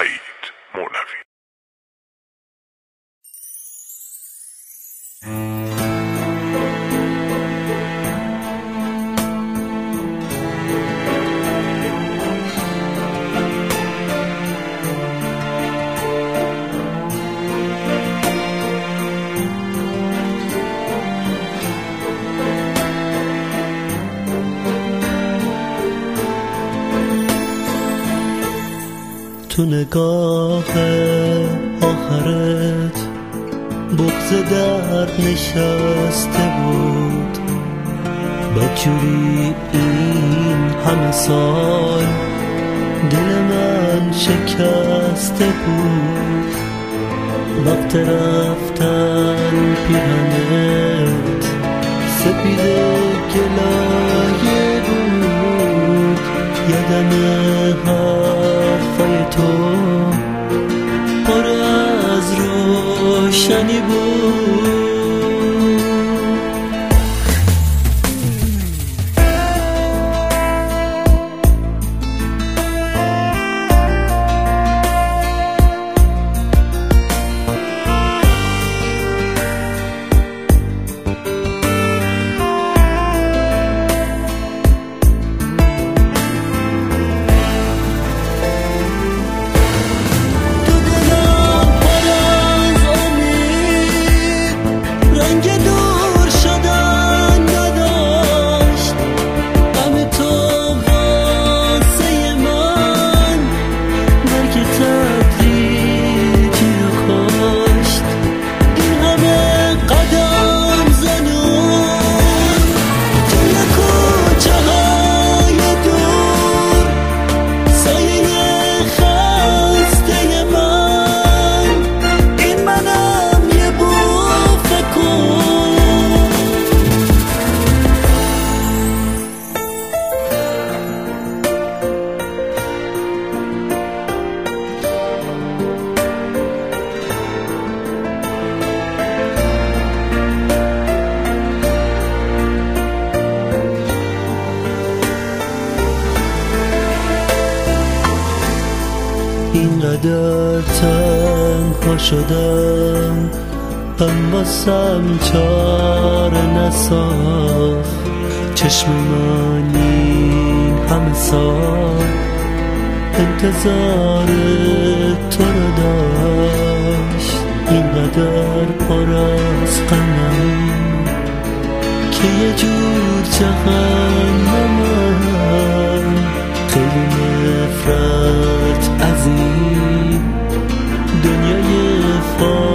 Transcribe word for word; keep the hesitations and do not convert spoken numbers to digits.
سعید مولوی. تو نگاه آخرت بغض درد نشسته بود، بدجوری این همه سال دل من شکسته بود. وقت رفتن پیرهنت سپید گلایه بود، یادم حرفای تو پر از روشنی بود. اینقدر تنها شدم اما سم چاره نساخت، چشم من این همه سال انتظار تو رو داشت. اینقدر پر از غمم که یه جور جهنمم، خیلی نفرت از این دنیای فانیه.